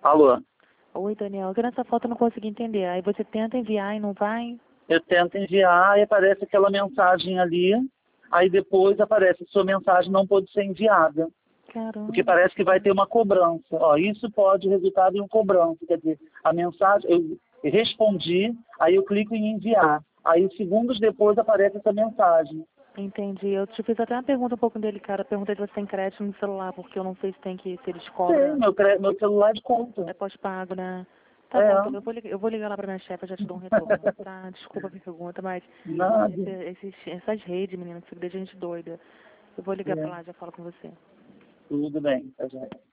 Alô? Oi, Daniel. Que nessa foto eu não consegui entender. Aí você tenta enviar e não vai? Eu tento enviar e aparece aquela mensagem ali, aí depois aparece sua mensagem não pode ser enviada. Porque Caramba. parece que vai ter uma cobrança. Ó, isso pode resultar em uma cobrança. Quer dizer, a mensagem, eu respondi, aí eu clico em enviar. Aí segundos depois aparece essa mensagem. Entendi. Eu te fiz até uma pergunta um pouco delicada. Perguntei se você tem crédito no celular, porque eu não sei se tem que, se eles Sim, cobram. meu celular de conta. É pós-pago, né? Tá bom, então É, eu vou ligar lá pra minha chefe, eu já te dou um retorno, tá? Desculpa a pergunta, mas nada. essas redes, menina, que você deixa a gente doida. Eu vou ligar pra É, lá, já falo com você. tudo bem, tá, gente.